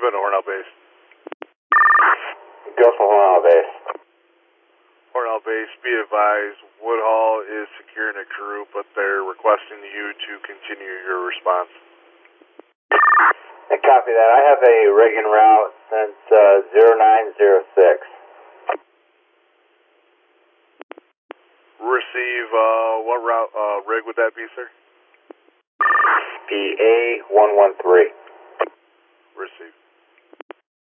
been to Hornell Base? Go for Hornell Base. Hornell Base, be advised, Woodhull is securing a crew, but they're requesting you to continue your response. I copy that. I have a rig en route since 0906. Receive, what route, rig would that be, sir? PA 113. Receive.